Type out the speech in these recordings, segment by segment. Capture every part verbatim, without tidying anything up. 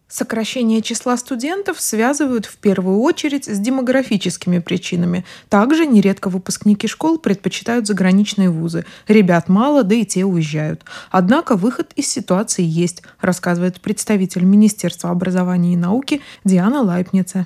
Сокращение числа студентов связывают в первую очередь с демографическими причинами. Также нередко выпускники школ предпочитают заграничные вузы. Ребят мало, да и те уезжают. Однако выход из ситуации есть, рассказывает представитель Министерства образования и науки Диана Лайпнице.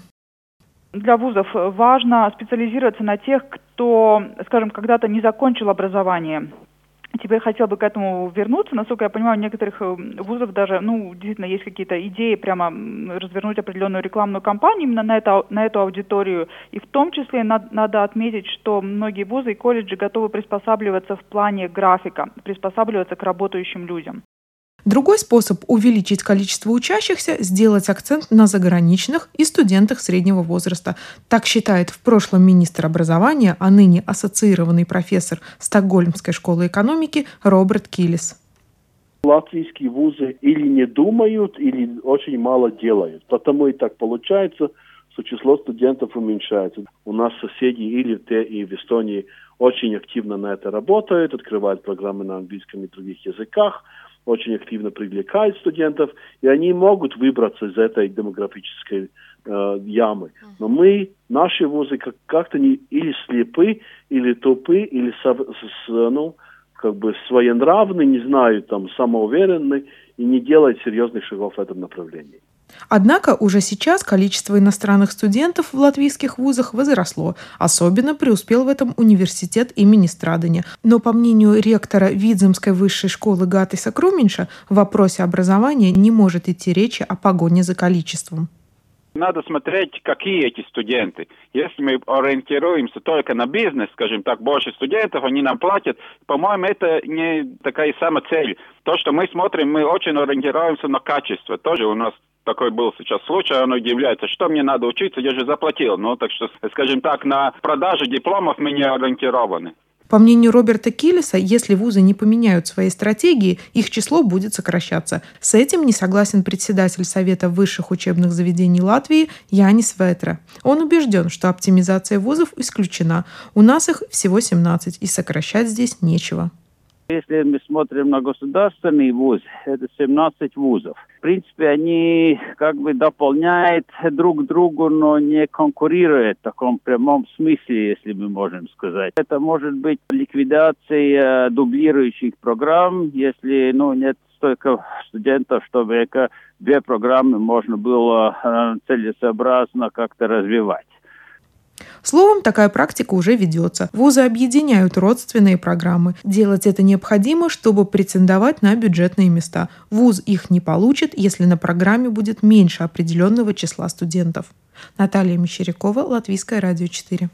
Для вузов важно специализироваться на тех, кто, скажем, когда-то не закончил образование. Теперь хотел бы к этому вернуться. Насколько я понимаю, у некоторых вузов даже, ну, действительно, есть какие-то идеи прямо развернуть определенную рекламную кампанию именно на, это, на эту аудиторию. И в том числе надо, надо отметить, что многие вузы и колледжи готовы приспосабливаться в плане графика, приспосабливаться к работающим людям. Другой способ увеличить количество учащихся – сделать акцент на заграничных и студентах среднего возраста. Так считает в прошлом министр образования, а ныне ассоциированный профессор Стокгольмской школы экономики Роберт Килис. Латвийские вузы или не думают, или очень мало делают. Потому и так получается, что число студентов уменьшается. У нас соседи и в Литве, и в Эстонии очень активно на это работают, открывают программы на английском и других языках, очень активно привлекают студентов, и они могут выбраться из этой демографической э, ямы. Но мы, наши вузы, как- как-то не, или слепы, или тупы, или со, с, ну, как бы своенравны, не знаю, там, самоуверенны, и не делают серьезных шагов в этом направлении. Однако уже сейчас количество иностранных студентов в латвийских вузах возросло. Особенно преуспел в этом университет имени Страдания. Но, по мнению ректора Видземской высшей школы Гатиса Круминша, в вопросе образования не может идти речи о погоне за количеством. Надо смотреть, какие эти студенты. Если мы ориентируемся только на бизнес, скажем так, больше студентов, они нам платят, по-моему, это не такая сама цель. То, что мы смотрим, мы очень ориентируемся на качество. Тоже у нас такой был сейчас случай, он удивляется, что мне надо учиться, я же заплатил. Ну, так что, скажем так, на продажу дипломов мы не ориентированы. По мнению Роберта Килиса, если вузы не поменяют свои стратегии, их число будет сокращаться. С этим не согласен председатель Совета высших учебных заведений Латвии Янис Ветра. Он убежден, что оптимизация вузов исключена. У нас их всего семнадцать, и сокращать здесь нечего. Если мы смотрим на государственный вуз, это семнадцать вузов. В принципе, они как бы дополняют друг другу, но не конкурируют в таком прямом смысле, если мы можем сказать. Это может быть ликвидация дублирующих программ, если ну, нет столько студентов, чтобы эко две программы можно было целесообразно как-то развивать. Словом, такая практика уже ведется. Вузы объединяют родственные программы. Делать это необходимо, чтобы претендовать на бюджетные места. Вуз их не получит, если на программе будет меньше определенного числа студентов. Наталья Мещерякова, Латвийское радио четыре.